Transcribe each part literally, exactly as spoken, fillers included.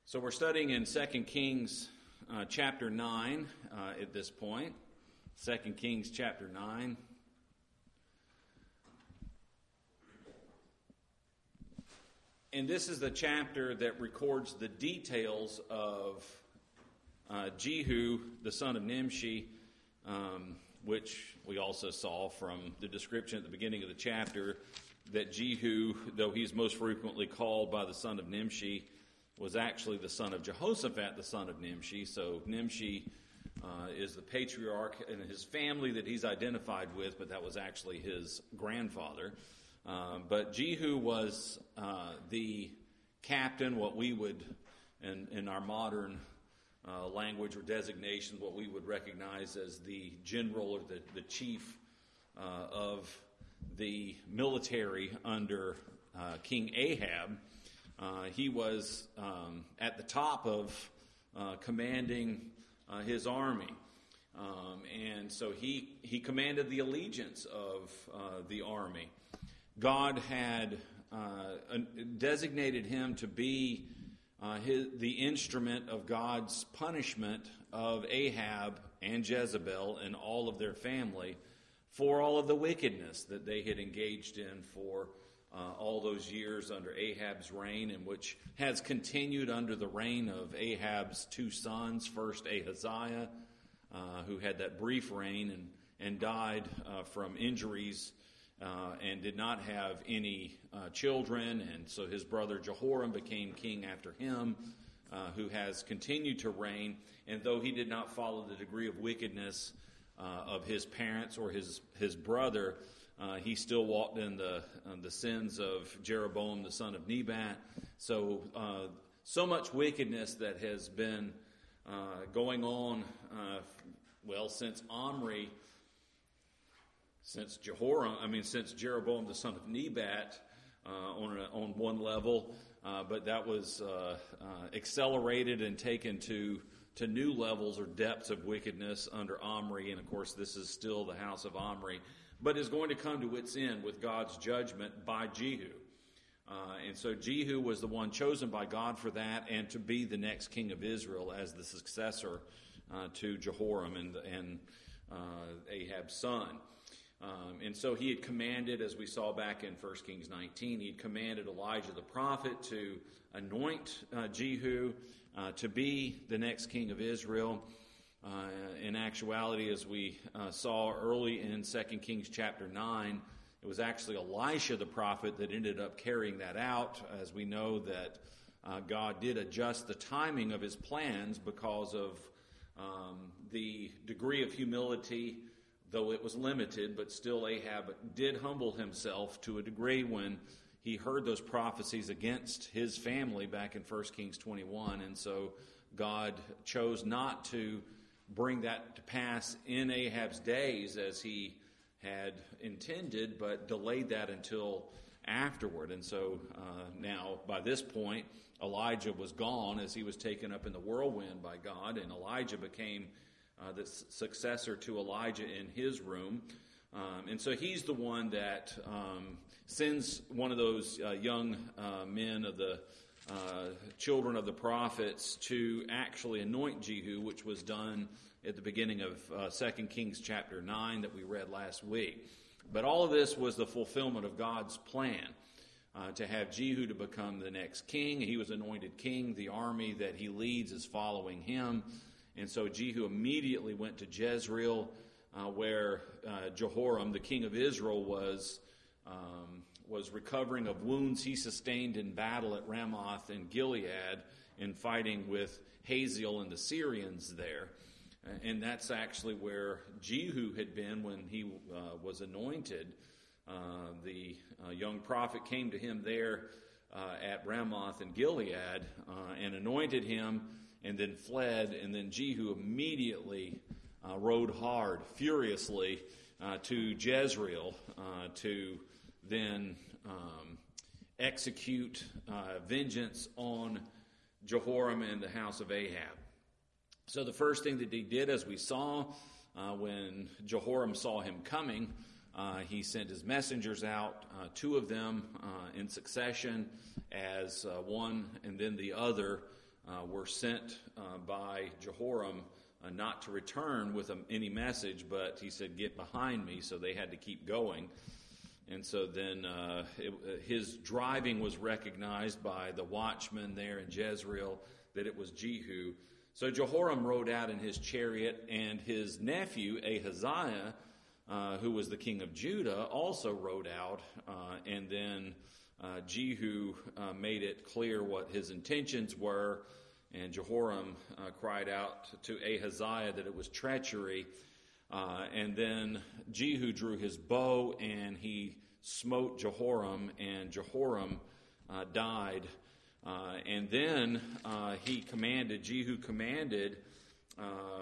So we're studying in Second Kings uh, chapter nine uh, at this point. Second Kings chapter nine. And this is the chapter that records the details of uh, Jehu, the son of Nimshi, um, which we also saw from the description at the beginning of the chapter, that Jehu, though he's most frequently called by the son of Nimshi, was actually the son of Jehoshaphat, the son of Nimshi. So Nimshi uh, is the patriarch in his family that he's identified with, but that was actually his grandfather. Uh, but Jehu was uh, the captain, what we would, in, in our modern uh, language or designation, what we would recognize as the general or the, the chief uh, of the military under uh, King Ahab. Uh, he was um, at the top of uh, commanding uh, his army. Um, and so he, he commanded the allegiance of uh, the army. God had uh, designated him to be uh, his, the instrument of God's punishment of Ahab and Jezebel and all of their family for all of the wickedness that they had engaged in for Uh, all those years under Ahab's reign, and which has continued under the reign of Ahab's two sons. First Ahaziah, uh, who had that brief reign and, and died uh, from injuries uh, and did not have any uh, children. And so his brother Jehoram became king after him, uh, who has continued to reign. And though he did not follow the degree of wickedness uh, of his parents or his, his brother, Uh, he still walked in the uh, the sins of Jeroboam, the son of Nebat. So, uh, so much wickedness that has been uh, going on, uh, well, since Omri, since Jehoram, I mean, since Jeroboam, the son of Nebat, uh, on a, on one level, uh, but that was uh, uh, accelerated and taken to to new levels or depths of wickedness under Omri, and of course, this is still the house of Omri, but is going to come to its end with God's judgment by Jehu. Uh, and so Jehu was the one chosen by God for that, and to be the next king of Israel as the successor uh, to Jehoram and, and uh, Ahab's son. Um, and so he had commanded, as we saw back in First Kings nineteen, he had commanded Elijah the prophet to anoint uh, Jehu uh, to be the next king of Israel. Uh, in actuality, as we uh, saw early in Second Kings chapter nine, it was actually Elisha the prophet that ended up carrying that out, as we know that uh, God did adjust the timing of his plans because of um, the degree of humility, though it was limited, but still Ahab did humble himself to a degree when he heard those prophecies against his family back in First Kings twenty-one, and so God chose not to bring that to pass in Ahab's days as he had intended, but delayed that until afterward. And so uh, now, by this point, Elijah was gone as he was taken up in the whirlwind by God, and Elijah became uh, the successor to Elijah in his room. Um, and so he's the one that um, sends one of those uh, young uh, men of the Uh, children of the prophets to actually anoint Jehu, which was done at the beginning of uh, Second Kings chapter nine that we read last week. But all of this was the fulfillment of God's plan uh, to have Jehu to become the next king. He was anointed king. The army that he leads is following him. And so Jehu immediately went to Jezreel, uh, where uh, Jehoram, the king of Israel, was um, was recovering of wounds he sustained in battle at Ramoth in Gilead in fighting with Hazael and the Syrians there. And that's actually where Jehu had been when he uh, was anointed. Uh, the uh, young prophet came to him there uh, at Ramoth in Gilead uh, and anointed him and then fled. And then Jehu immediately uh, rode hard, furiously, uh, to Jezreel uh, to then um, execute uh, vengeance on Jehoram and the house of Ahab. So the first thing that he did, as we saw, uh, when Jehoram saw him coming, uh, he sent his messengers out, uh, two of them uh, in succession, as uh, one and then the other uh, were sent uh, by Jehoram uh, not to return with a, any message, but he said, "Get behind me," so they had to keep going. And so then uh, it, his driving was recognized by the watchman there in Jezreel that it was Jehu. So Jehoram rode out in his chariot, and his nephew Ahaziah, uh, who was the king of Judah, also rode out. Uh, and then uh, Jehu uh, made it clear what his intentions were, and Jehoram uh, cried out to Ahaziah that it was treachery. Uh, and then Jehu drew his bow, and he smote Jehoram, and Jehoram uh, died. Uh, and then uh, he commanded, Jehu commanded uh,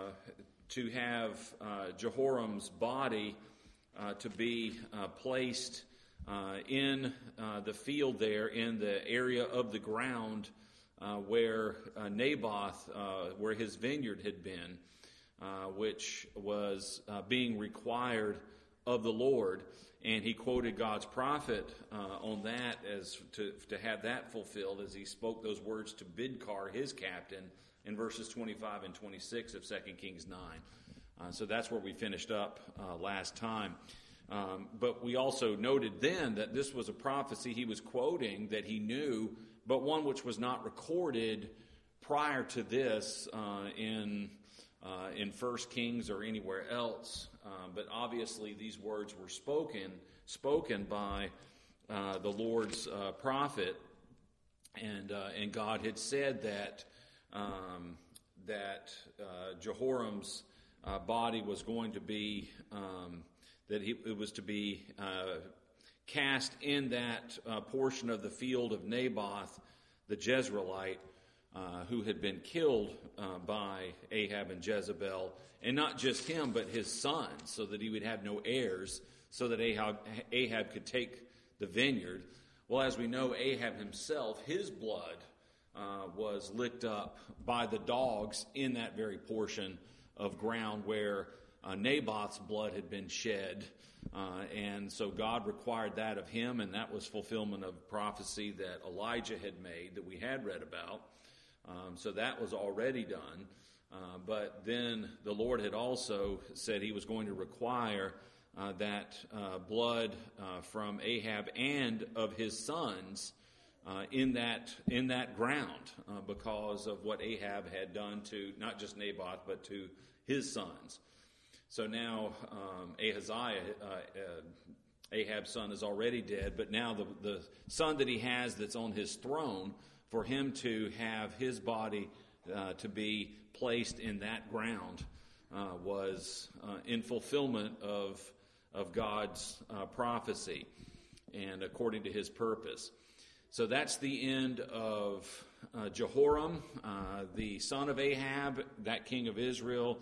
to have uh, Jehoram's body uh, to be uh, placed uh, in uh, the field there, in the area of the ground uh, where uh, Naboth, uh, where his vineyard had been. Uh, which was uh, being required of the Lord, and he quoted God's prophet uh, on that as to to have that fulfilled as he spoke those words to Bidkar, his captain, in verses twenty-five and twenty-six of Second Kings nine. Uh, so that's where we finished up uh, last time. Um, but we also noted then that this was a prophecy he was quoting that he knew, but one which was not recorded prior to this uh, in Uh, in First Kings or anywhere else, uh, but obviously these words were spoken spoken by uh, the Lord's uh, prophet, and uh, and God had said that um, that uh, Jehoram's uh, body was going to be um, that he, it was to be uh, cast in that uh, portion of the field of Naboth, the Jezreelite, Uh, who had been killed uh, by Ahab and Jezebel, and not just him, but his sons, so that he would have no heirs, so that Ahab, Ahab could take the vineyard. Well, as we know, Ahab himself, his blood uh, was licked up by the dogs in that very portion of ground where uh, Naboth's blood had been shed. Uh, and so God required that of him, and that was fulfillment of prophecy that Elijah had made that we had read about. Um, so that was already done. Uh, but then the Lord had also said he was going to require uh, that uh, blood uh, from Ahab and of his sons uh, in that in that ground uh, because of what Ahab had done to not just Naboth but to his sons. So now um, Ahaziah, uh, uh, Ahab's son, is already dead, but now the, the son that he has that's on his throne, for him to have his body uh, to be placed in that ground uh, was uh, in fulfillment of of God's uh, prophecy and according to his purpose. So that's the end of uh, Jehoram, uh, the son of Ahab, that king of Israel.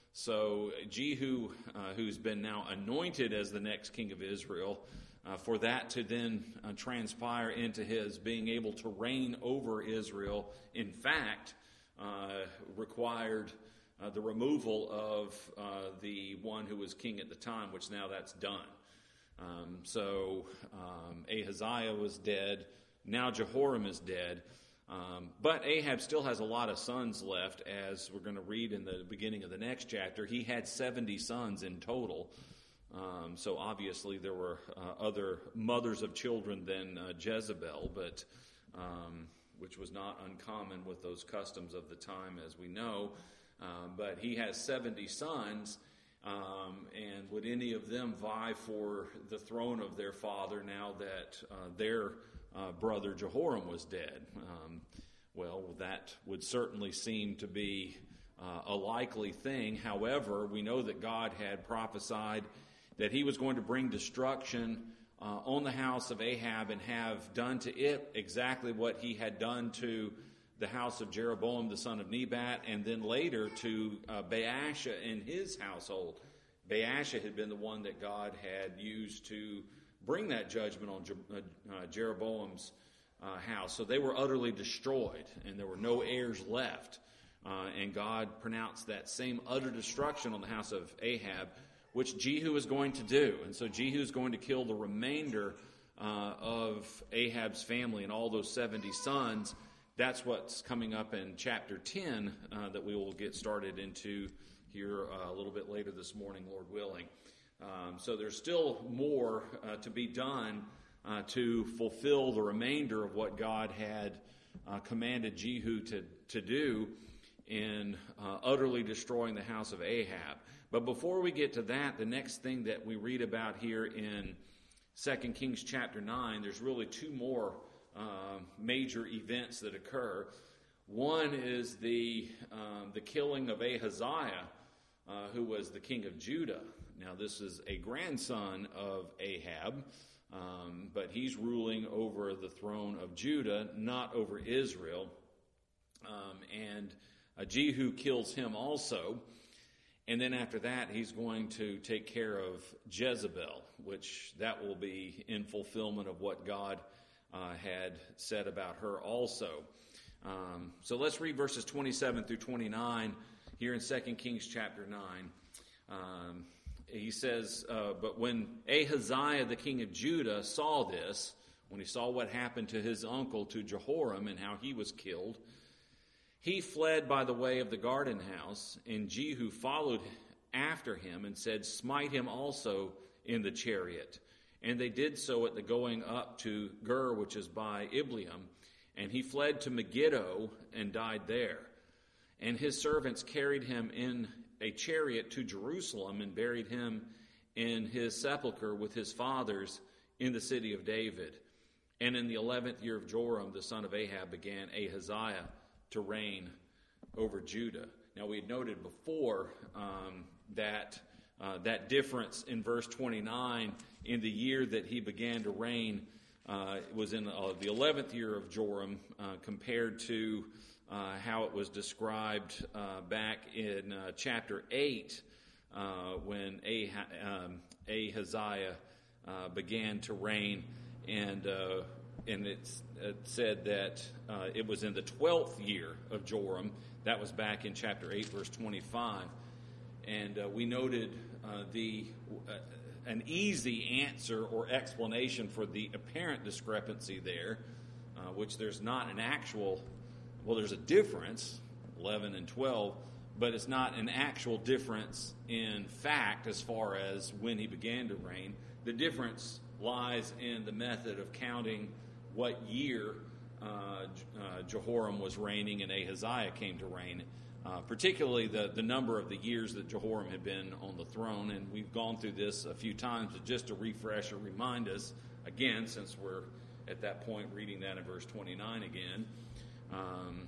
So Jehu, uh, who's been now anointed as the next king of Israel, Uh, for that to then uh, transpire into his being able to reign over Israel, in fact, uh, required uh, the removal of uh, the one who was king at the time, which now that's done. Um, so um, Ahaziah was dead. Now Jehoram is dead. Um, but Ahab still has a lot of sons left, as we're going to read in the beginning of the next chapter. He had seventy sons in total. Um, so obviously there were uh, other mothers of children than uh, Jezebel, but um, which was not uncommon with those customs of the time, as we know. Uh, but he has seventy sons, um, and would any of them vie for the throne of their father now that uh, their uh, brother Jehoram was dead? Um, well, that would certainly seem to be uh, a likely thing. However, we know that God had prophesied that he was going to bring destruction uh, on the house of Ahab and have done to it exactly what he had done to the house of Jeroboam, the son of Nebat, and then later to uh, Baasha and his household. Baasha had been the one that God had used to bring that judgment on Je- uh, uh, Jeroboam's uh, house. So they were utterly destroyed, and there were no heirs left. Uh, and God pronounced that same utter destruction on the house of Ahab, which Jehu is going to do. And so Jehu is going to kill the remainder uh, of Ahab's family and all those seventy sons that's what's coming up in chapter ten uh, that we will get started into here uh, a little bit later this morning, Lord willing. Um, so there's still more uh, to be done uh, to fulfill the remainder of what God had uh, commanded Jehu to, to do in uh, utterly destroying the house of Ahab. But before we get to that, the next thing that we read about here in Second Kings chapter nine, there's really two more uh, major events that occur. One is the um, the killing of Ahaziah, uh, who was the king of Judah. Now, this is a grandson of Ahab, um, but he's ruling over the throne of Judah, not over Israel. Um, and uh, Jehu kills him also. And then after that, he's going to take care of Jezebel, which that will be in fulfillment of what God uh, had said about her also. Um, so let's read verses twenty-seven through twenty-nine here in Second Kings chapter nine. Um, he says, uh, but when Ahaziah, the king of Judah, saw this, when he saw what happened to his uncle, to Jehoram, and how he was killed, he fled by the way of the garden house, and Jehu followed after him and said, smite him also in the chariot. And they did so at the going up to Gur, which is by Ibleam, and he fled to Megiddo and died there. And his servants carried him in a chariot to Jerusalem and buried him in his sepulchre with his fathers in the city of David. And in the eleventh year of Joram, the son of Ahab, began Ahaziah to reign over Judah. Now, we had noted before um, that uh, that difference in verse twenty-nine, in the year that he began to reign, uh, was in uh, the eleventh year of Joram, uh, compared to uh, how it was described uh, back in uh, chapter eight, uh, when ah- um, Ahaziah uh, began to reign, and uh, and it's, it said that uh, it was in the twelfth year of Joram. That was back in chapter eight, verse twenty-five. And uh, we noted uh, the uh, an easy answer or explanation for the apparent discrepancy there, uh, which there's not an actual, well, there's a difference, eleven and twelve, but it's not an actual difference in fact as far as when he began to reign. The difference lies in the method of counting what year uh, uh, Jehoram was reigning and Ahaziah came to reign, uh, particularly the, the number of the years that Jehoram had been on the throne. And we've gone through this a few times, but just to refresh or remind us again, since we're at that point reading that in verse twenty-nine again. Um,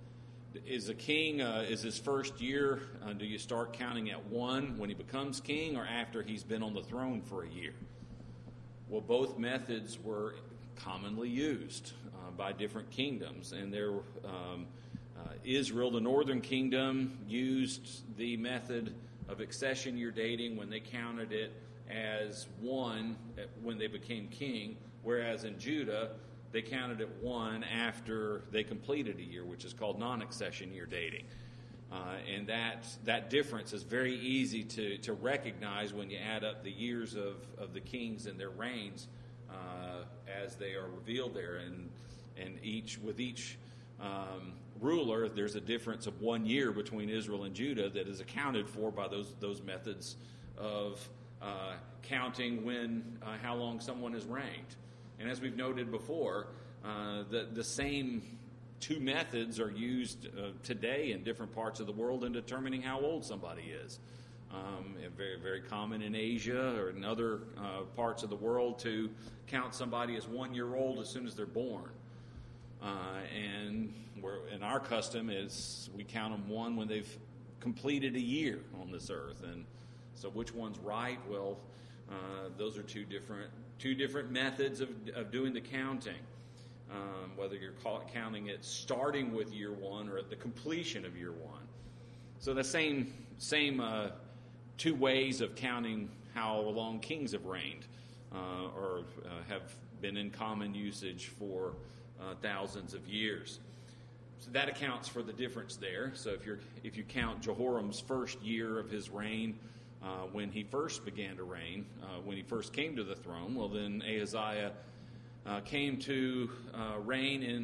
is a king, uh, is his first year, uh, do you start counting at one when he becomes king, or after he's been on the throne for a year? Well, both methods were commonly used uh, by different kingdoms, and there, um, uh, Israel, the northern kingdom, used the method of accession year dating when they counted it as one when they became king, whereas in Judah they counted it one after they completed a year, which is called non-accession year dating. Uh, and that that difference is very easy to, to recognize when you add up the years of, of the kings and their reigns uh, as they are revealed there. And and each with each um, ruler, there's a difference of one year between Israel and Judah that is accounted for by those those methods of uh, counting when uh, how long someone has reigned. And as we've noted before, uh, the the same two methods are used uh, today in different parts of the world in determining how old somebody is. Um, very, very common in Asia or in other uh, parts of the world to count somebody as one year old as soon as they're born. Uh, and we're, and our custom is we count them one when they've completed a year on this earth. And so which one's right? Well, uh, those are two different two different methods of, of doing the counting. Um, whether you're call, counting it starting with year one or at the completion of year one. So the same same uh, two ways of counting how long kings have reigned uh, or uh, have been in common usage for uh, thousands of years. So that accounts for the difference there. So if you're if you count Jehoram's first year of his reign, uh, when he first began to reign, uh, when he first came to the throne, well then Ahaziah Uh, came to uh, reign in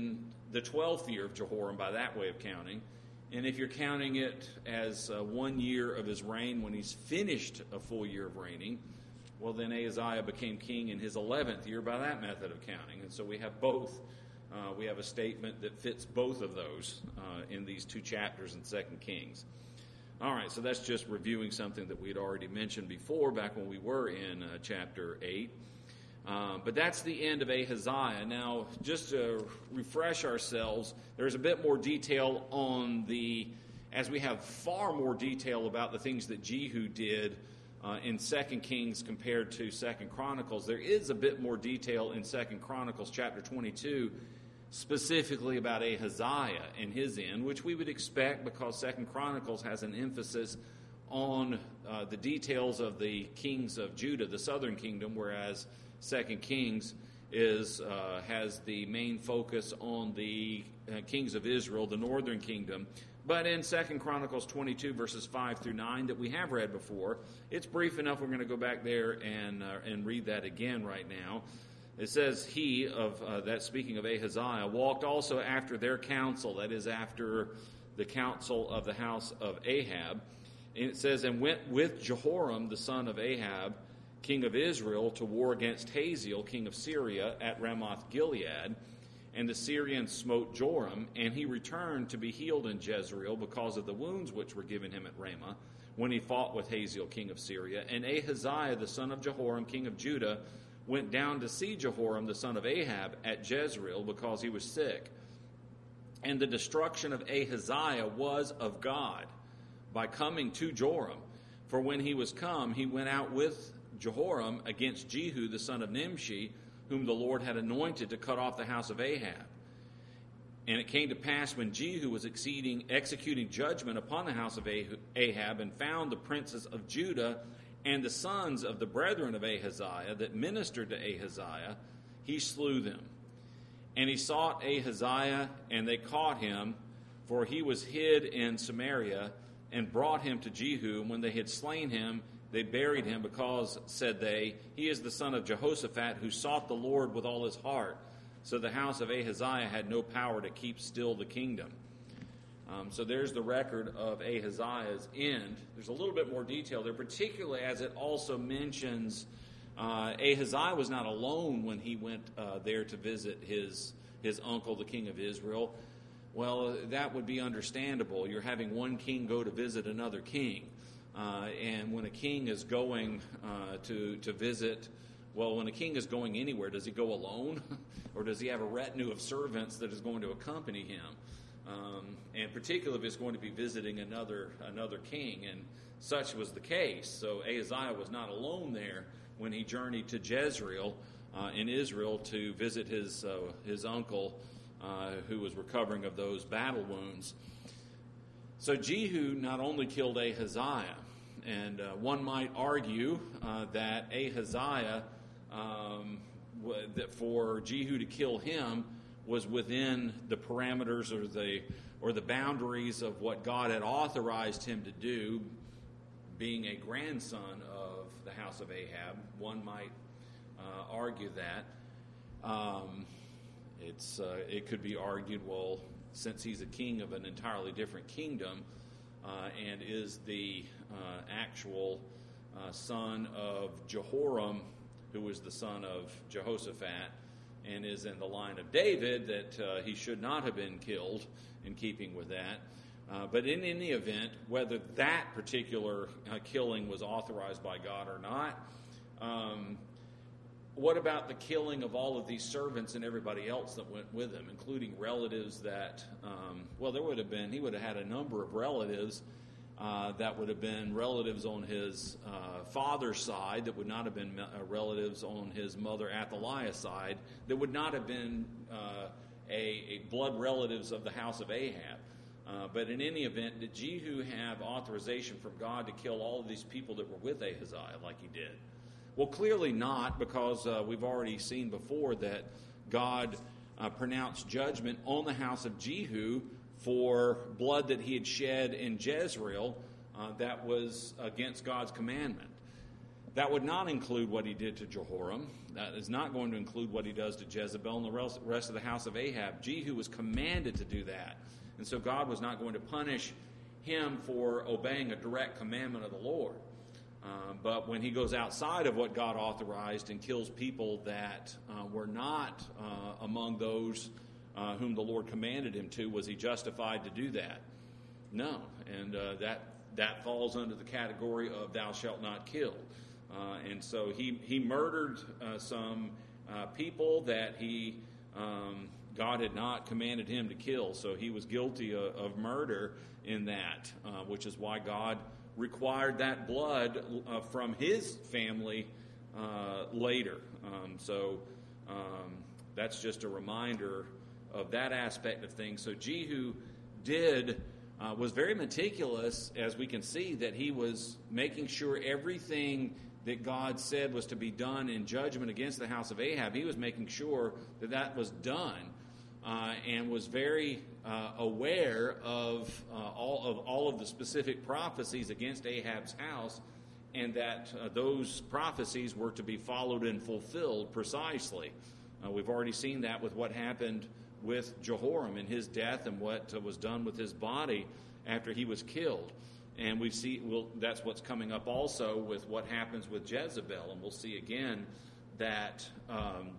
the twelfth year of Jehoram by that way of counting. And if you're counting it as uh, one year of his reign when he's finished a full year of reigning, well, then Ahaziah became king in his eleventh year by that method of counting. And so we have both. Uh, we have a statement that fits both of those uh, in these two chapters in Second Kings. All right, so that's just reviewing something that we had already mentioned before back when we were in uh, chapter eight. Um, but that's the end of Ahaziah. Now, just to refresh ourselves, there's a bit more detail on the, as we have far more detail about the things that Jehu did uh, in Second Kings compared to Second Chronicles. There is a bit more detail in Second Chronicles chapter twenty-two, specifically about Ahaziah and his end, which we would expect because Second Chronicles has an emphasis on uh, the details of the kings of Judah, the southern kingdom, whereas Second Kings is uh, has the main focus on the uh, kings of Israel, the northern kingdom. But in Second Chronicles twenty-two, verses five through nine, that we have read before, it's brief enough. We're going to go back there and uh, and read that again right now. It says, he, of uh, that speaking of Ahaziah, walked also after their counsel, that is, after the counsel of the house of Ahab. And it says, and went with Jehoram, the son of Ahab, king of Israel, to war against Hazael, king of Syria, at Ramoth Gilead. And the Syrians smote Joram, and he returned to be healed in Jezreel because of the wounds which were given him at Ramah, when he fought with Hazael, king of Syria. And Ahaziah, the son of Jehoram, king of Judah, went down to see Jehoram, the son of Ahab, at Jezreel because he was sick. And the destruction of Ahaziah was of God by coming to Joram. For when he was come, he went out with Jehoram against Jehu, the son of Nimshi, whom the Lord had anointed to cut off the house of Ahab. And it came to pass when Jehu was exceeding, executing judgment upon the house of Ahab, and found the princes of Judah and the sons of the brethren of Ahaziah that ministered to Ahaziah, he slew them. And he sought Ahaziah, and they caught him, for he was hid in Samaria, and brought him to Jehu. And when they had slain him, they buried him, because, said they, he is the son of Jehoshaphat, who sought the Lord with all his heart. So the house of Ahaziah had no power to keep still the kingdom. Um, so there's the record of Ahaziah's end. There's a little bit more detail there, particularly as it also mentions uh, Ahaziah was not alone when he went uh, there to visit his, his uncle, the king of Israel. Well, that would be understandable. You're having one king go to visit another king. Uh, and when a king is going uh, to, to visit, well, when a king is going anywhere, does he go alone? Or does he have a retinue of servants that is going to accompany him? Um, and particularly if it's going to be visiting another another king, and such was the case. So Ahaziah was not alone there when he journeyed to Jezreel uh, in Israel to visit his uh, his uncle uh, who was recovering of those battle wounds. So Jehu not only killed Ahaziah, and uh, one might argue uh, that Ahaziah, um, w- that for Jehu to kill him was within the parameters or the or the boundaries of what God had authorized him to do, being a grandson of the house of Ahab. One might uh, argue that. Um, it's uh, it could be argued, well, since he's a king of an entirely different kingdom uh, and is the uh, actual uh, son of Jehoram, who was the son of Jehoshaphat, and is in the line of David, that uh, he should not have been killed in keeping with that. Uh, but in any event, whether that particular uh, killing was authorized by God or not, um, what about the killing of all of these servants and everybody else that went with him, including relatives that, um, well, there would have been, he would have had a number of relatives uh, that would have been relatives on his uh, father's side, that would not have been uh, relatives on his mother Athaliah's side, that would not have been uh, a, a blood relatives of the house of Ahab. Uh, but in any event, did Jehu have authorization from God to kill all of these people that were with Ahaziah like he did? Well, clearly not, because uh, we've already seen before that God uh, pronounced judgment on the house of Jehu for blood that he had shed in Jezreel uh, that was against God's commandment. That would not include what he did to Jehoram. That is not going to include what he does to Jezebel and the rest of the house of Ahab. Jehu was commanded to do that. And so God was not going to punish him for obeying a direct commandment of the Lord. Uh, but when he goes outside of what God authorized and kills people that uh, were not uh, among those uh, whom the Lord commanded him to, was he justified to do that? No. And uh, that that falls under the category of thou shalt not kill. Uh, and so he, he murdered uh, some uh, people that he um, God had not commanded him to kill. So he was guilty of, of murder in that, uh, which is why God required that blood uh, from his family uh, later. Um, so um, that's just a reminder of that aspect of things. So Jehu did... Uh, was very meticulous, as we can see, that he was making sure everything that God said was to be done in judgment against the house of Ahab, he was making sure that that was done, uh, and was very uh, aware of uh, all of all of the specific prophecies against Ahab's house, and that uh, those prophecies were to be followed and fulfilled precisely. Uh, we've already seen that with what happened with Jehoram and his death, and what uh, was done with his body after he was killed. And we see we'll, that's what's coming up also with what happens with Jezebel. And we'll see again that um,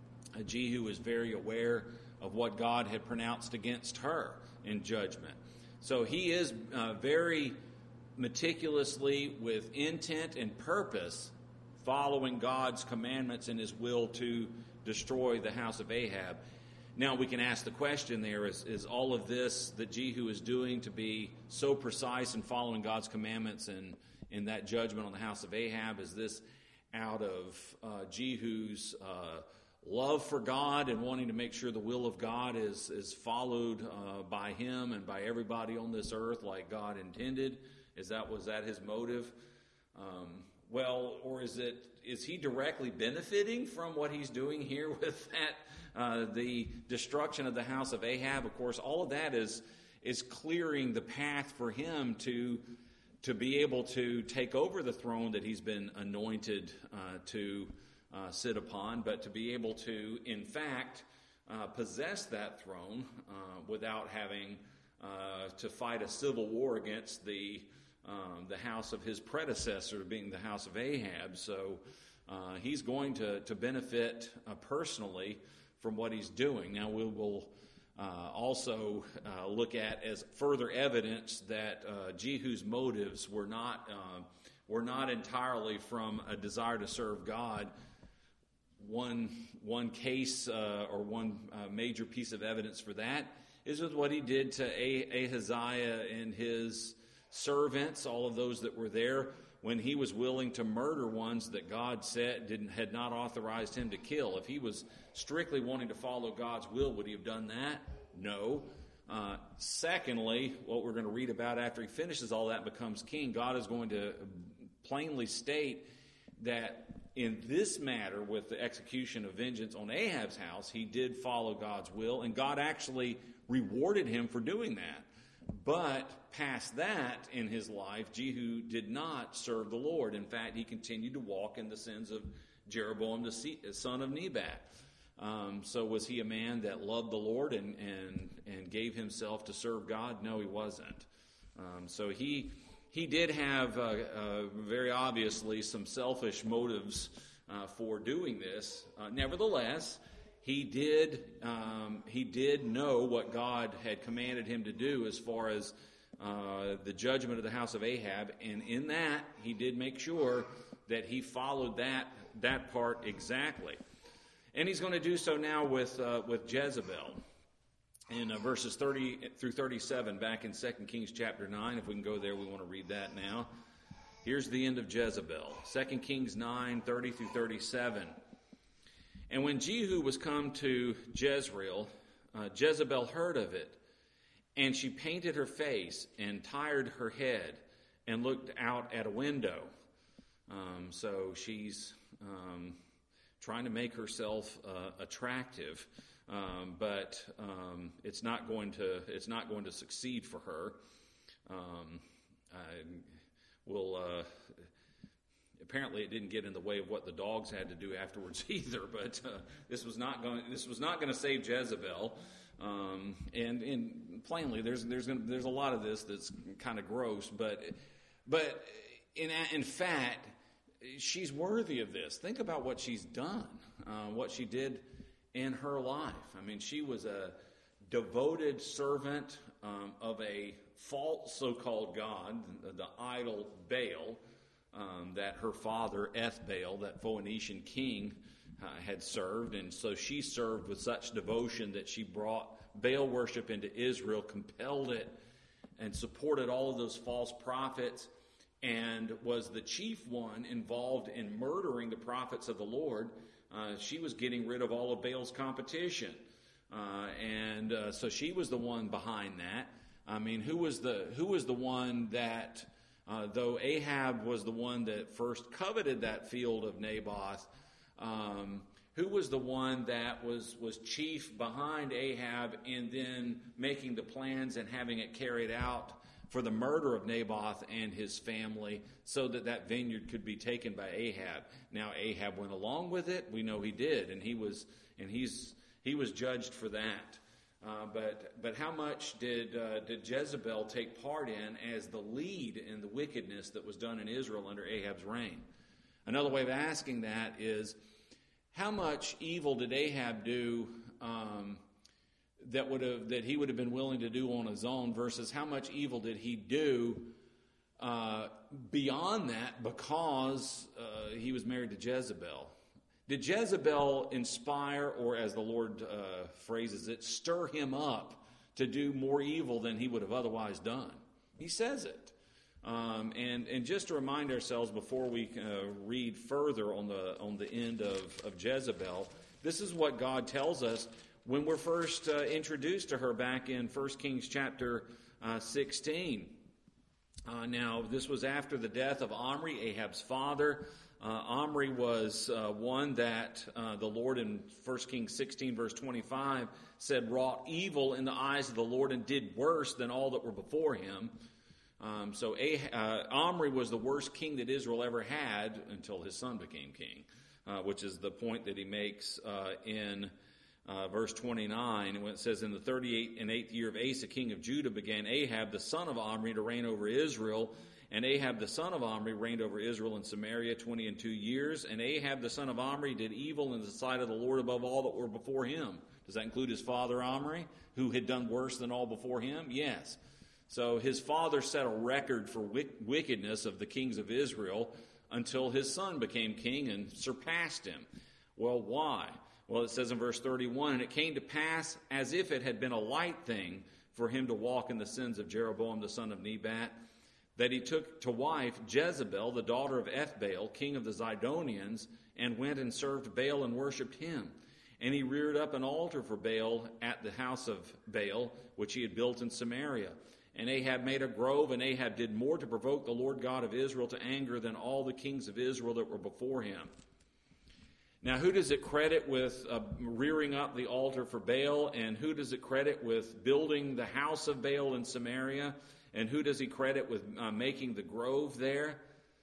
Jehu is very aware of what God had pronounced against her in judgment. So he is uh, very meticulously, with intent and purpose, following God's commandments and his will to destroy the house of Ahab. Now we can ask the question there, is, is all of this that Jehu is doing to be so precise in following God's commandments and in that judgment on the house of Ahab, is this out of uh, Jehu's uh, love for God and wanting to make sure the will of God is, is followed uh, by him and by everybody on this earth like God intended? Is that, was that his motive? Um, well, or is it, is he directly benefiting from what he's doing here with that? Uh, the destruction of the house of Ahab, of course, all of that is is clearing the path for him to to be able to take over the throne that he's been anointed uh, to uh, sit upon, but to be able to, in fact, uh, possess that throne uh, without having uh, to fight a civil war against the um, the house of his predecessor, being the house of Ahab. So uh, he's going to to benefit uh, personally from what he's doing. Now we will uh, also uh, look at as further evidence that uh, Jehu's motives were not uh, were not entirely from a desire to serve God. One one case uh, or one uh, major piece of evidence for that is with what he did to Ahaziah and his servants, all of those that were there, when he was willing to murder ones that God said didn't had not authorized him to kill. If he was strictly wanting to follow God's will, would he have done that? No. Uh, secondly, what we're going to read about after he finishes all that and becomes king, God is going to plainly state that in this matter with the execution of vengeance on Ahab's house, he did follow God's will, and God actually rewarded him for doing that. But past that in his life, Jehu did not serve the Lord. In fact, he continued to walk in the sins of Jeroboam, the son of Nebat. Um, so was he a man that loved the Lord and, and, and gave himself to serve God? No, he wasn't. Um, so he he did have uh, uh, very obviously some selfish motives uh, for doing this. Uh, nevertheless, He did um, he did know what God had commanded him to do as far as uh, the judgment of the house of Ahab, and in that he did make sure that he followed that that part exactly. And he's going to do so now with uh, with Jezebel. In uh, verses thirty through thirty-seven, back in Second Kings chapter nine, if we can go there, we want to read that now. Here's the end of Jezebel. Second Kings nine, thirty through thirty-seven. And when Jehu was come to Jezreel, uh, Jezebel heard of it, and she painted her face and tired her head and looked out at a window. Um, so she's um, trying to make herself uh, attractive, um, but um, it's not going to it's not going to succeed for her. Um, I will. Uh, apparently it didn't get in the way of what the dogs had to do afterwards either. But uh, this was not going. This was not going to save Jezebel. Um, and, and plainly, there's there's gonna, there's a lot of this that's kind of gross. But but in in fact, she's worthy of this. Think about what she's done, uh, what she did in her life. I mean, she was a devoted servant um, of a false so-called god, the, the idol Baal, um, that her father Ethbaal, that Phoenician king, uh, had served. And so she served with such devotion that she brought Baal worship into Israel, compelled it, and supported all of those false prophets, and was the chief one involved in murdering the prophets of the Lord. Uh, she was getting rid of all of Baal's competition. Uh, and uh, so she was the one behind that. I mean, who was the who was the one that, uh, though Ahab was the one that first coveted that field of Naboth, um, who was the one that was, was chief behind Ahab in then making the plans and having it carried out for the murder of Naboth and his family so that that vineyard could be taken by Ahab? Now, Ahab went along with it. We know he did, and he was and he's he was judged for that. Uh, but but how much did uh, did Jezebel take part in as the lead in the wickedness that was done in Israel under Ahab's reign? Another way of asking that is, how much evil did Ahab do um, that would have that he would have been willing to do on his own, versus how much evil did he do uh, beyond that because uh, he was married to Jezebel? Did Jezebel inspire, or as the Lord uh, phrases it, stir him up to do more evil than he would have otherwise done? He says it. Um, and, and just to remind ourselves before we uh, read further on the on the end of, of Jezebel, this is what God tells us when we're first uh, introduced to her back in First Kings chapter uh, sixteen. Uh, now, this was after the death of Omri, Ahab's father. Uh, Omri was uh, one that uh, the Lord in First Kings sixteen, verse twenty-five, said wrought evil in the eyes of the Lord and did worse than all that were before him. Um, so ah- uh, Omri was the worst king that Israel ever had until his son became king, uh, which is the point that he makes uh, in uh, verse twenty-nine, when it says, "In the thirty-eighth and eighth year of Asa, king of Judah, began Ahab, the son of Omri, to reign over Israel. And Ahab the son of Omri reigned over Israel in Samaria twenty and two years. And Ahab the son of Omri did evil in the sight of the Lord above all that were before him." Does that include his father Omri, who had done worse than all before him? Yes. So his father set a record for wickedness of the kings of Israel until his son became king and surpassed him. Well, why? Well, it says in verse thirty-one, "And it came to pass as if it had been a light thing for him to walk in the sins of Jeroboam the son of Nebat, that he took to wife Jezebel, the daughter of Ethbaal, king of the Zidonians, and went and served Baal and worshipped him. And he reared up an altar for Baal at the house of Baal, which he had built in Samaria. And Ahab made a grove, and Ahab did more to provoke the Lord God of Israel to anger than all the kings of Israel that were before him." Now, who does it credit with uh, rearing up the altar for Baal? And who does it credit with building the house of Baal in Samaria? And who does he credit with uh, making the grove there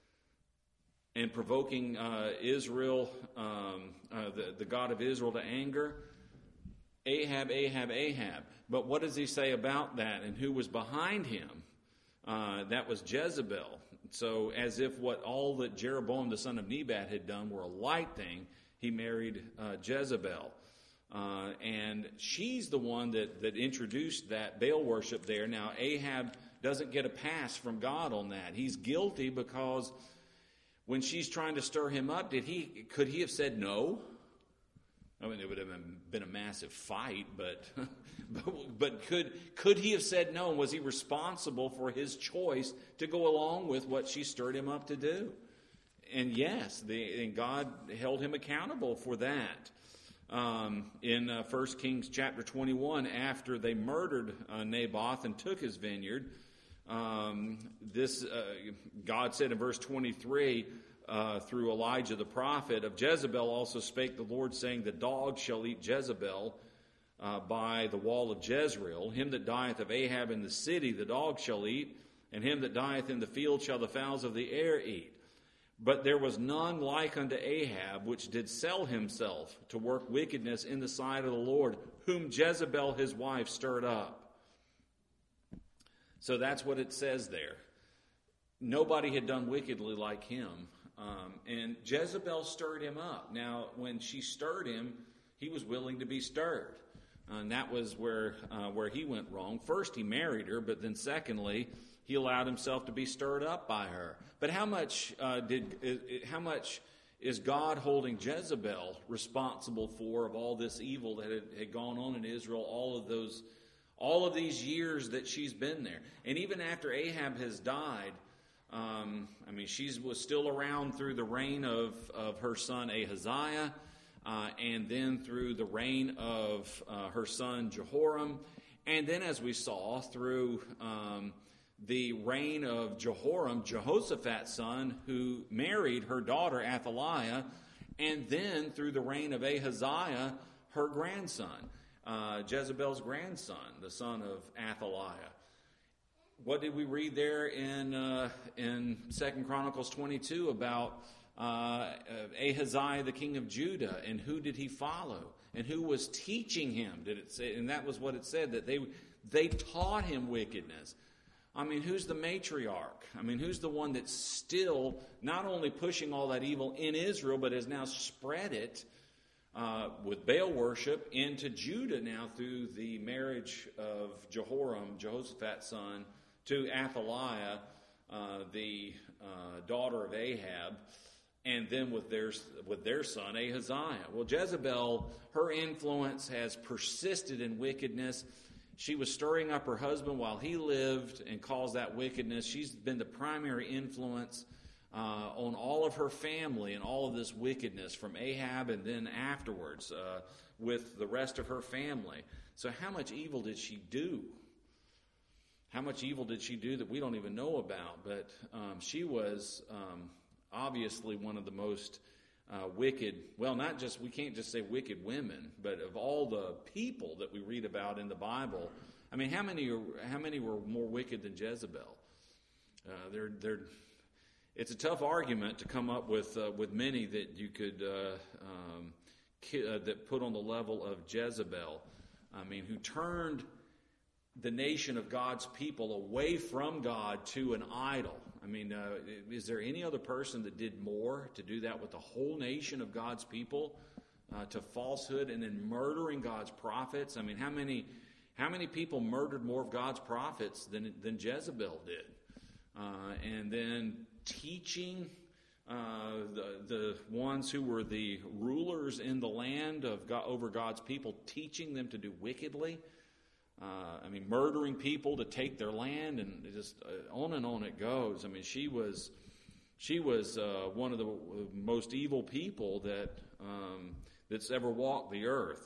and provoking uh, Israel, um, uh, the, the God of Israel, to anger? Ahab, Ahab, Ahab. But what does he say about that and who was behind him? Uh, that was Jezebel. So as if what all that Jeroboam the son of Nebat had done were a light thing, he married uh, Jezebel. Uh, and she's the one that, that introduced that Baal worship there. Now, Ahab doesn't get a pass from God on that. He's guilty because when she's trying to stir him up, did he could he have said no? I mean, it would have been a massive fight, but but, but could could he have said no? And was he responsible for his choice to go along with what she stirred him up to do? And yes, the, and God held him accountable for that. Um, in uh, First Kings chapter twenty-one, after they murdered uh, Naboth and took his vineyard, um, this uh, God said in verse twenty-three, uh, through Elijah the prophet, "Of Jezebel also spake the Lord, saying, The dogs shall eat Jezebel uh, by the wall of Jezreel. Him that dieth of Ahab in the city the dogs shall eat, and him that dieth in the field shall the fowls of the air eat. But there was none like unto Ahab, which did sell himself to work wickedness in the sight of the Lord, whom Jezebel his wife stirred up. So that's what it says there. Nobody had done wickedly like him. Um, and Jezebel stirred him up. Now, when she stirred him, he was willing to be stirred. And that was where uh, where he went wrong. First, he married her, but then secondly, he allowed himself to be stirred up by her. But how much uh, did uh, how much is God holding Jezebel responsible for of all this evil that had, had gone on in Israel? All of those, all of these years that she's been there, and even after Ahab has died, um, I mean, she was still around through the reign of of her son Ahaziah. Uh, and then through the reign of uh, her son Jehoram, and then as we saw through um, the reign of Jehoram, Jehoshaphat's son, who married her daughter Athaliah, and then through the reign of Ahaziah, her grandson, uh, Jezebel's grandson, the son of Athaliah. What did we read there in uh, in Second Chronicles twenty-two about Uh, Ahaziah, the king of Judah, and who did he follow? And who was teaching him? Did it say? And that was what it said, that they they taught him wickedness. I mean, who's the matriarch? I mean, who's the one that's still not only pushing all that evil in Israel, but has now spread it uh, with Baal worship into Judah now through the marriage of Jehoram, Jehoshaphat's son, to Athaliah, uh, the uh, daughter of Ahab. And then with their with their son Ahaziah. Well, Jezebel, her influence has persisted in wickedness. She was stirring up her husband while he lived and caused that wickedness. She's been the primary influence uh, on all of her family and all of this wickedness from Ahab and then afterwards uh, with the rest of her family. So how much evil did she do? How much evil did she do that we don't even know about? But um, she was... Um, obviously one of the most uh, wicked, well, not just, we can't just say wicked women, but of all the people that we read about in the Bible, I mean, how many are, how many were more wicked than Jezebel? Uh, they're, they're, it's a tough argument to come up with uh, with many that you could, uh, um, ki- uh, that put on the level of Jezebel. I mean, who turned the nation of God's people away from God to an idol. I mean, uh, is there any other person that did more to do that with the whole nation of God's people, uh, to falsehood and then murdering God's prophets? I mean, how many how many people murdered more of God's prophets than than Jezebel did? Uh, and then teaching uh, the the ones who were the rulers in the land of God, over God's people, teaching them to do wickedly. Uh, I mean, murdering people to take their land, and just uh, on and on it goes. I mean, she was she was uh, one of the most evil people that um, that's ever walked the earth.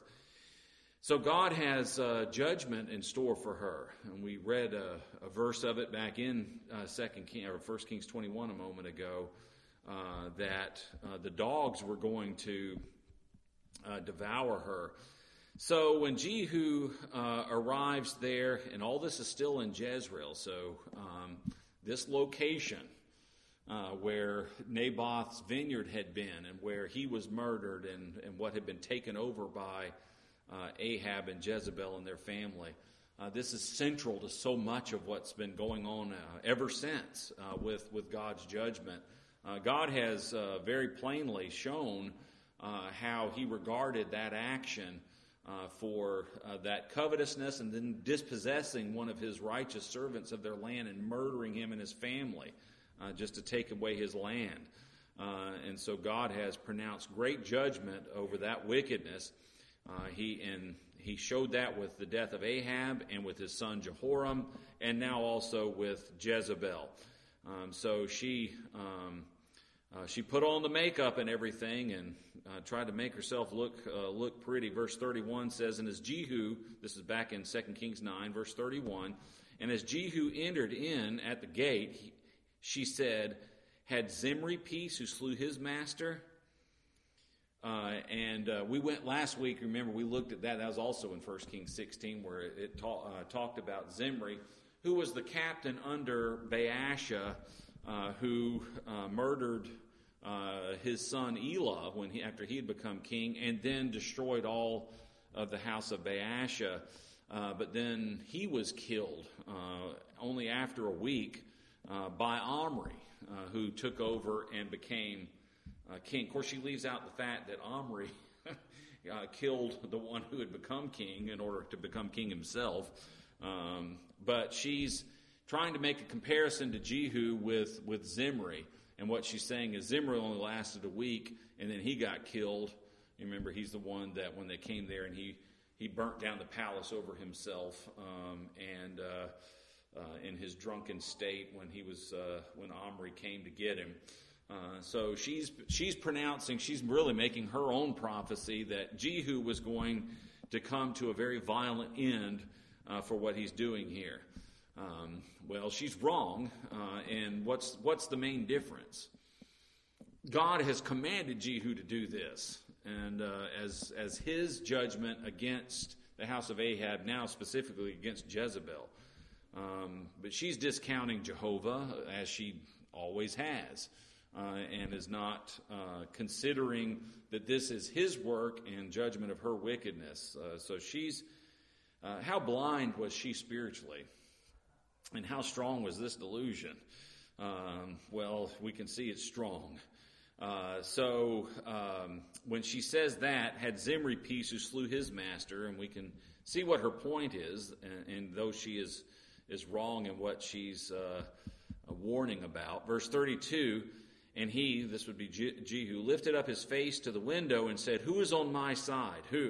So God has uh, judgment in store for her, and we read a, a verse of it back in uh, Second King or First Kings twenty-one a moment ago uh, that uh, the dogs were going to uh, devour her. So when Jehu uh, arrives there, and all this is still in Jezreel, so um, this location uh, where Naboth's vineyard had been and where he was murdered and, and what had been taken over by uh, Ahab and Jezebel and their family, uh, this is central to so much of what's been going on uh, ever since uh, with, with God's judgment. Uh, God has uh, very plainly shown uh, how he regarded that action Uh, for uh, that covetousness, and then dispossessing one of his righteous servants of their land and murdering him and his family uh, just to take away his land. Uh, and so God has pronounced great judgment over that wickedness. Uh, he and he showed that with the death of Ahab and with his son Jehoram, and now also with Jezebel. Um, so she um, uh, she put on the makeup and everything, and Uh, tried to make herself look uh, look pretty. Verse thirty-one says, and as Jehu, this is back in Second Kings nine, verse thirty-one, and as Jehu entered in at the gate, he, she said, had Zimri peace who slew his master? Uh, and uh, we went last week, remember, we looked at that. That was also in First Kings sixteen, where it, it ta- uh, talked about Zimri, who was the captain under Baasha, uh, who uh, murdered uh, his son Elah when he, after he had become king, and then destroyed all of the house of Baasha. Uh, but then he was killed uh, only after a week uh, by Omri, uh, who took over and became uh, king. Of course, she leaves out the fact that Omri uh, killed the one who had become king in order to become king himself. Um, but she's trying to make a comparison to Jehu with, with Zimri. And what she's saying is Zimri only lasted a week, and then he got killed. You remember, he's the one that when they came there and he, he burnt down the palace over himself um, and uh, uh, in his drunken state when he was uh, when Omri came to get him. Uh, so she's she's pronouncing, she's really making her own prophecy that Jehu was going to come to a very violent end uh, for what he's doing here. Um, well, she's wrong, uh, and what's what's the main difference? God has commanded Jehu to do this, and uh, as as his judgment against the house of Ahab, now specifically against Jezebel. Um, but she's discounting Jehovah, as she always has, uh, and is not uh, considering that this is his work and judgment of her wickedness. Uh, so she's, uh, how blind was she spiritually? And how strong was this delusion? Um, well, we can see it's strong. Uh, so um, when she says that, had Zimri peace who slew his master, and we can see what her point is, and, and though she is is wrong in what she's uh, warning about. Verse thirty-two, and he, this would be Jehu, lifted up his face to the window and said, "Who is on my side? Who?"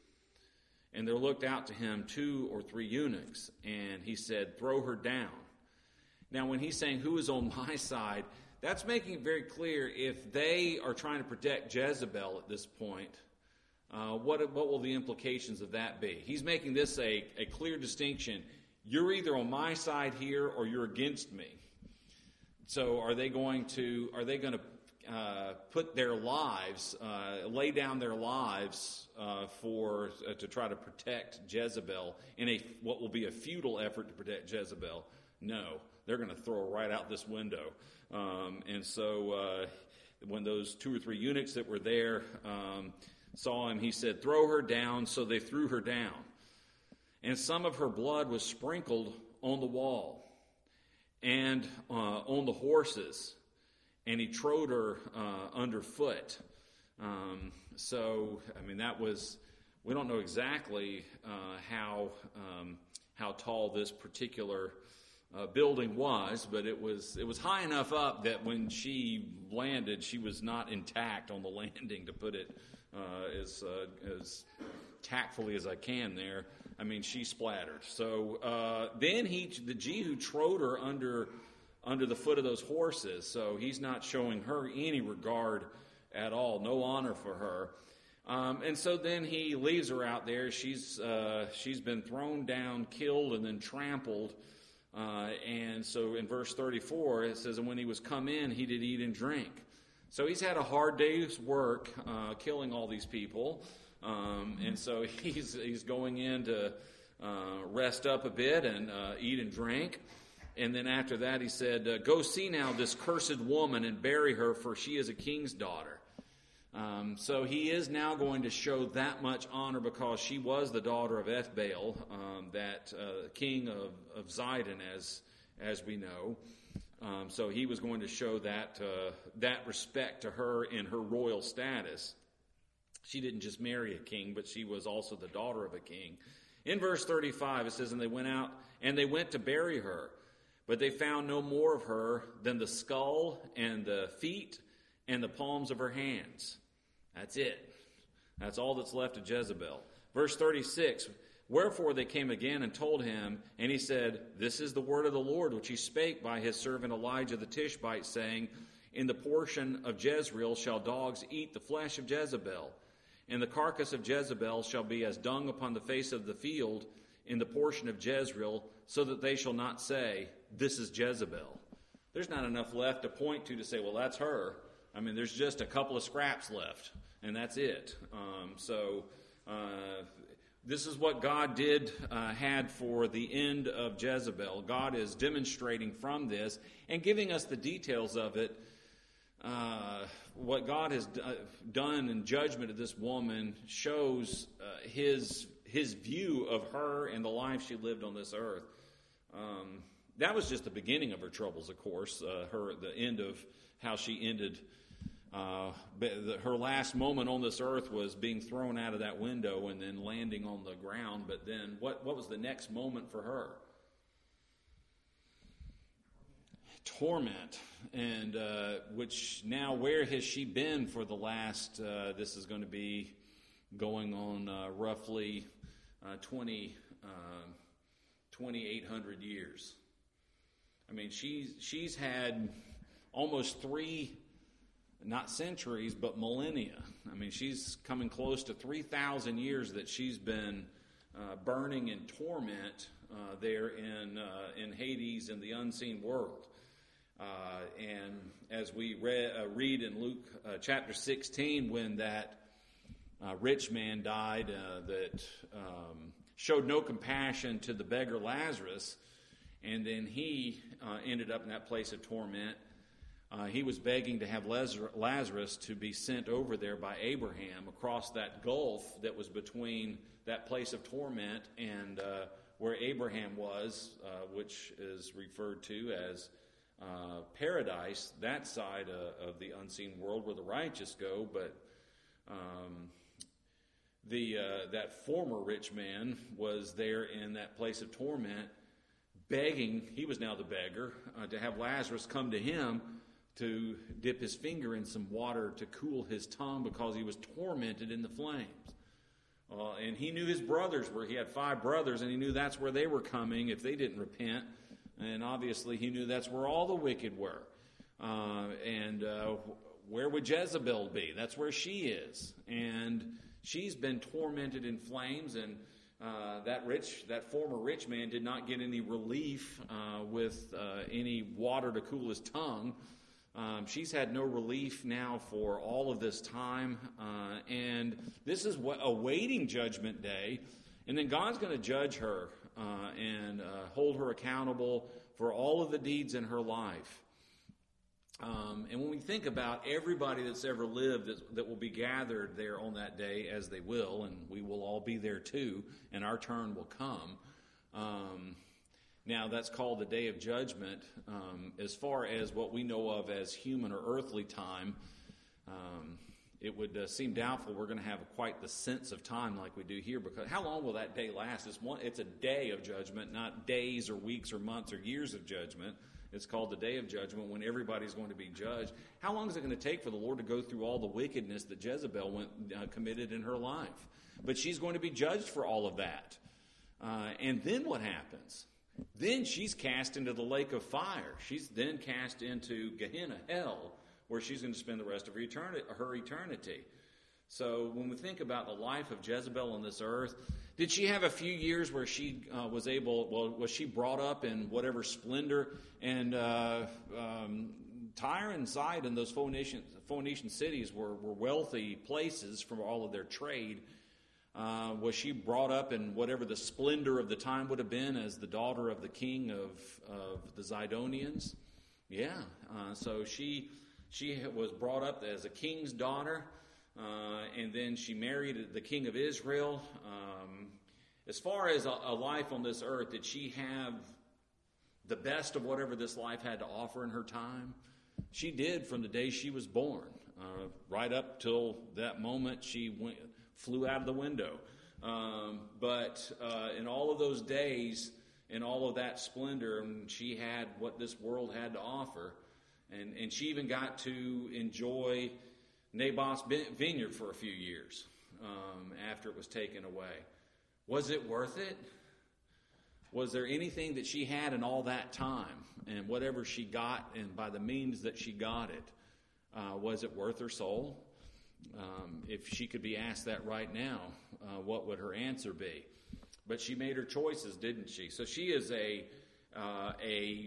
And there looked out to him two or three eunuchs, and he said, "Throw her down." Now, when he's saying, "Who is on my side?" that's making it very clear if they are trying to protect Jezebel at this point, uh, what, what will the implications of that be? He's making this a, a clear distinction. You're either on my side here or you're against me. So are they going to, are they going to uh, put their lives, uh, lay down their lives uh, for uh, to try to protect Jezebel in a what will be a futile effort to protect Jezebel? No, they're going to throw her right out this window. Um, and so uh, when those two or three eunuchs that were there um, saw him, he said, "Throw her down." So they threw her down. And some of her blood was sprinkled on the wall and uh, on the horses. And he trode her uh, underfoot. Um, so, I mean, that was, we don't know exactly uh, how um, how tall this particular Uh, building was, but it was it was high enough up that when she landed, she was not intact on the landing, to put it uh, as uh, as tactfully as I can there. I mean, she splattered. So uh, then he, the Jehu trode her under under the foot of those horses. So he's not showing her any regard at all, no honor for her. Um, and so then he leaves her out there. She's uh, she's been thrown down, killed, and then trampled. Uh, and so in verse thirty-four, it says, "And when he was come in, he did eat and drink." So he's had a hard day's work uh, killing all these people. Um, and so he's he's going in to uh, rest up a bit and uh, eat and drink. And then after that, he said, uh, "Go see now this cursed woman and bury her, for she is a king's daughter." Um, so he is now going to show that much honor because she was the daughter of Ethbaal, um, that uh, king of, of Zidon, as as we know. Um, so he was going to show that uh, that respect to her in her royal status. She didn't just marry a king, but she was also the daughter of a king. In verse thirty-five, it says, "And they went out, and they went to bury her, but they found no more of her than the skull and the feet and the palms of her hands." That's it. That's all that's left of Jezebel. Verse thirty-six, "Wherefore they came again and told him, and he said, This is the word of the Lord, which he spake by his servant Elijah the Tishbite, saying, In the portion of Jezreel shall dogs eat the flesh of Jezebel, and the carcass of Jezebel shall be as dung upon the face of the field in the portion of Jezreel, so that they shall not say, This is Jezebel." There's not enough left to point to to say, well, that's her. I mean, there's just a couple of scraps left, and that's it. Um, so uh, this is what God did, uh, had for the end of Jezebel. God is demonstrating from this and giving us the details of it uh, what God has d- done in judgment of this woman shows uh, his his view of her and the life she lived on this earth. Um, that was just the beginning of her troubles, of course. Uh, her the end of how she ended. Uh, the, her last moment on this earth was being thrown out of that window and then landing on the ground. But then, what what was the next moment for her? Torment. And uh, which now, where has she been for the last? Uh, this is going to be going on uh, roughly uh, twenty. Uh, twenty-eight hundred years. I mean, she's she's had almost three, not centuries, but millennia. I mean, she's coming close to three thousand years that she's been uh, burning in torment uh, there in uh, in Hades in the unseen world. Uh, and as we read, uh, read in Luke uh, chapter sixteen, when that uh, rich man died, uh, that um, showed no compassion to the beggar Lazarus, and then he uh, ended up in that place of torment. Uh, he was begging to have Lazarus to be sent over there by Abraham across that gulf that was between that place of torment and uh, where Abraham was, uh, which is referred to as uh, paradise, that side uh, of the unseen world where the righteous go. But um, The uh, that former rich man was there in that place of torment, begging. He was now the beggar uh, to have Lazarus come to him to dip his finger in some water to cool his tongue because he was tormented in the flames. Uh, and he knew his brothers were. He had five brothers, and he knew that's where they were coming if they didn't repent. And obviously, he knew that's where all the wicked were. Uh, and uh, where would Jezebel be? That's where she is. And she's been tormented in flames, and uh, that rich, that former rich man did not get any relief uh, with uh, any water to cool his tongue. Um, she's had no relief now for all of this time, uh, and this is what awaiting Judgment Day, and then God's going to judge her uh, and uh, hold her accountable for all of the deeds in her life. Um, and when we think about everybody that's ever lived that, that will be gathered there on that day, as they will, and we will all be there too, and our turn will come. Um, now, that's called the Day of Judgment. Um, as far as what we know of as human or earthly time, um, it would uh, seem doubtful we're going to have quite the sense of time like we do here, because how long will that day last? It's, one, it's a day of judgment, not days or weeks or months or years of judgment. It's called the Day of Judgment, when everybody's going to be judged. How long is it going to take for the Lord to go through all the wickedness that Jezebel went, uh, committed in her life? But she's going to be judged for all of that. Uh, and then what happens? Then she's cast into the lake of fire. She's then cast into Gehenna, hell, where she's going to spend the rest of her eternity. Her eternity. So when we think about the life of Jezebel on this earth, did she have a few years where she uh, was able, well, was she brought up in whatever splendor? And uh, um, Tyre and Sidon, those Phoenician, Phoenician cities, were, were wealthy places from all of their trade. Uh, was she brought up in whatever the splendor of the time would have been as the daughter of the king of, of the Zidonians? Yeah. Uh, so she she was brought up as a king's daughter. Uh, and then she married the king of Israel. Um, as far as a, a life on this earth, did she have the best of whatever this life had to offer in her time? She did from the day she was born. Uh, right up till that moment she went, flew out of the window. Um, but uh, in all of those days, in all of that splendor, she had what this world had to offer. And, and she even got to enjoy Naboth's vineyard for a few years um, after it was taken away. Was it worth it? Was there anything that she had in all that time, and whatever she got, and by the means that she got it, uh, was it worth her soul? Um, if she could be asked that right now, uh, what would her answer be? But she made her choices, didn't she? So she is a uh, a.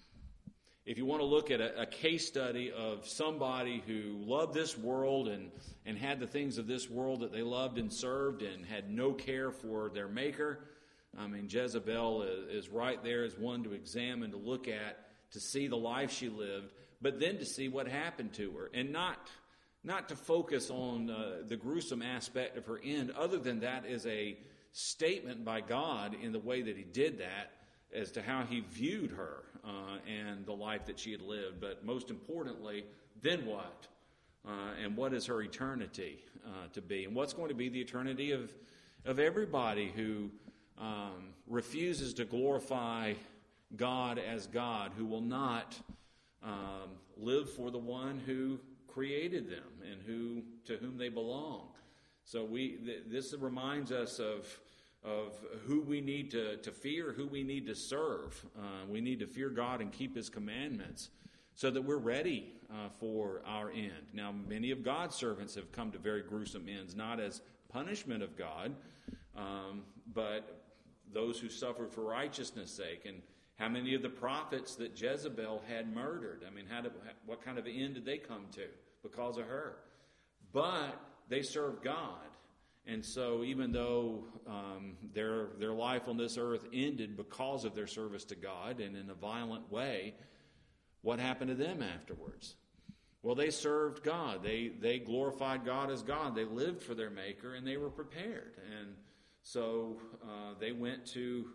If you want to look at a, a case study of somebody who loved this world and, and had the things of this world that they loved and served and had no care for their maker, I mean, Jezebel is, is right there as one to examine, to look at, to see the life she lived. but then to see what happened to her, and not not to focus on uh, the gruesome aspect of her end, other than that is a statement by God in the way that he did that as to how he viewed her uh, and the life that she had lived. But most importantly, then what? Uh, and what is her eternity uh, to be? And what's going to be the eternity of, of everybody who um, refuses to glorify God as God, who will not um, live for the one who created them and who to whom they belong. So we th- this reminds us of of who we need to, to fear, who we need to serve. Uh, we need to fear God and keep his commandments so that we're ready uh, for our end. Now, many of God's servants have come to very gruesome ends, not as punishment of God, um, but those who suffered for righteousness' sake. And how many of the prophets that Jezebel had murdered? I mean, how did, what kind of end did they come to because of her? But they served God. And so even though um, their their life on this earth ended because of their service to God and in a violent way, what happened to them afterwards? Well, they served God. They they glorified God as God. They lived for their Maker, and they were prepared. And so uh, they went to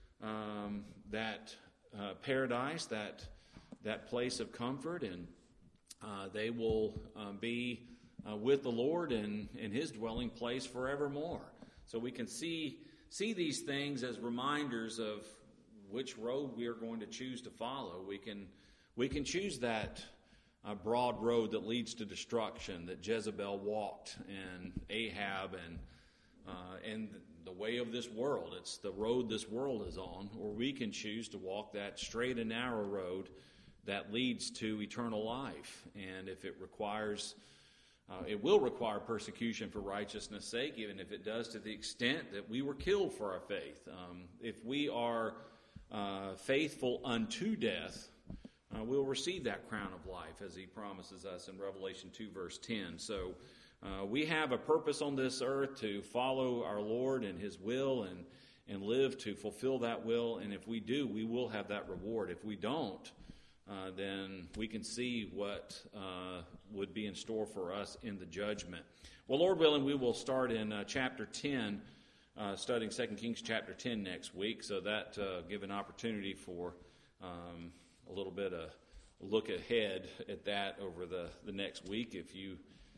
um, that uh, paradise, that that place of comfort, and uh, they will uh, be Uh, with the Lord in, in his dwelling place forevermore. So we can see see these things as reminders of which road we are going to choose to follow. We can we can choose that uh, broad road that leads to destruction that Jezebel walked, and Ahab, and uh, and the way of this world. It's the road this world is on. Or we can choose to walk that straight and narrow road that leads to eternal life. And if it requires Uh, it will require persecution for righteousness' sake, even if it does to the extent that we were killed for our faith. Um, if we are uh, faithful unto death, uh, we'll receive that crown of life, as he promises us in Revelation two, verse ten. So uh, we have a purpose on this earth to follow our Lord and his will and, and live to fulfill that will. And if we do, we will have that reward. If we don't, Uh, then we can see what uh, would be in store for us in the judgment. Well, Lord willing, we will start in uh, chapter ten, uh, studying Second Kings chapter ten next week, so that uh, give an opportunity for um, a little bit of a look ahead at that over the, the next week, if you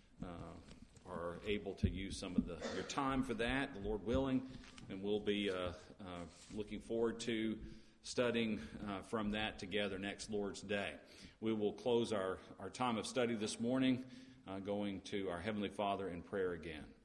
uh, are able to use some of the, your time for that, the Lord willing, and we'll be uh, uh, looking forward to studying uh, from that together next Lord's Day. We will close our, our time of study this morning uh, going to our Heavenly Father in prayer again.